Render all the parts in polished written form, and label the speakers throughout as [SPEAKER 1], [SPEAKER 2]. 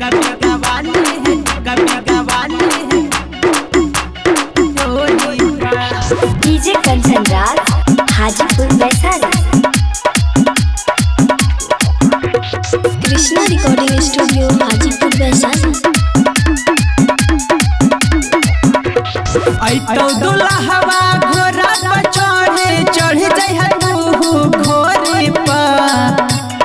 [SPEAKER 1] कभी गवाली है, कभी गवाली है ढोली पर।
[SPEAKER 2] DJ Kanchan Raj Hajipur Vaishali. Krishna recording studio Hajipur Vaishali.
[SPEAKER 1] ऐतो दुल्हवा घोड़ा पर चढ़े चढ़ जाइ तू घोड़े पर।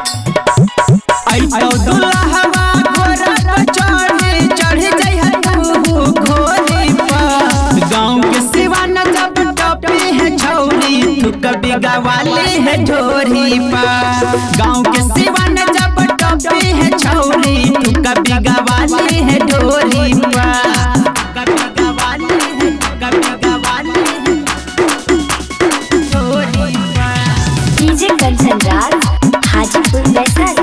[SPEAKER 1] ऐतो दुल्हवा घोड़ा पर चढ़े चढ़ जाइ तू घोड़े पर। गाँव के सिवा न जब टपे है छौरी तू कभी गवाली है ढोरी पर। गाँव के सिवा न जब टपे है छौरी तू कभी गवाली है ढोरी पर। कभी गवाली है, कभी गवाली है ढोरी पर।
[SPEAKER 2] डीजे कंचन राज हाजीपुर वैशाली।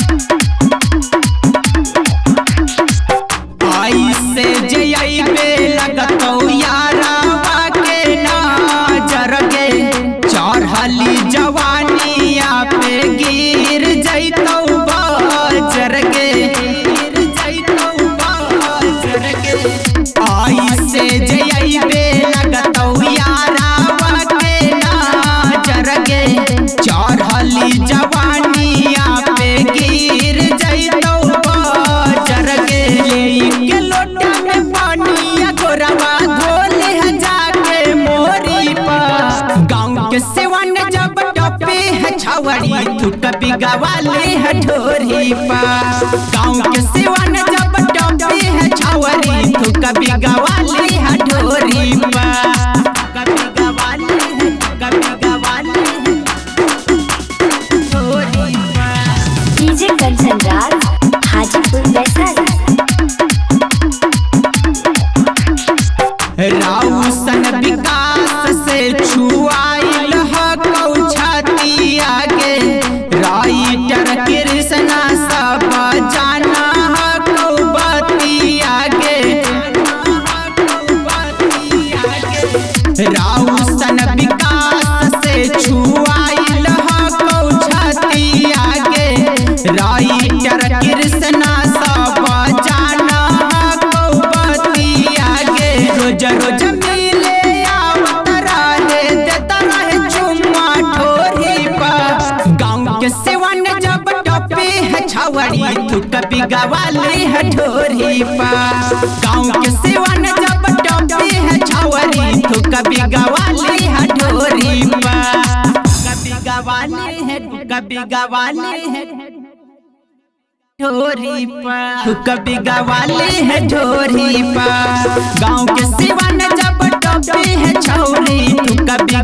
[SPEAKER 1] आई से जई पे लगतौ यारावा के नजर गे। चढ़ली जवानिया पे गिर जैतौ बाजर गे, गिर जैतौ बाजर गे। आई से जई पे लगतौ यारावा के नजर गे। चढ़ली जवानिया पे गिर जैतौ बाजर गे। के लोटा में पानी गोरवा धोले जाके मोरी पर। गाँव के सिवन जब टपे है छवड़ी तू कभी गवाली है ढोरी पर। गाँव के सिवन जब टपे है छवड़ी तू कभी गवाली है ढोरी पर। कभी गवाली है, कभी गवाली है ढोरी पर।
[SPEAKER 2] डीजे कंचन राज हाजीपुर वैशाली।
[SPEAKER 1] राउसन विकास से छुआइल हकौ छाती आगे। राइटर कृष्णा सब जाना हकौ बती आगे। राउसन विकास से छुआइल हकौ छाती आगे। राइटर कृष्णा सब जाना हकौ बती आगे। रोज रोज मिले आवत रहे देता रहे चुम्मा ठोरी पर। गाँव के सिवन जब टपे है छवड़ी तू कभी गवाली है ढोरी पर। गाँव के सिवन जब टपे है छवड़ी तू कभी गवाली है ढोरी पर। कभी गवाली है, कभी गवाली है ढोरी पर। तू कभी गवाली है ढोरी पर। गाँव के सिवन जब टपे है छौरी तू कभी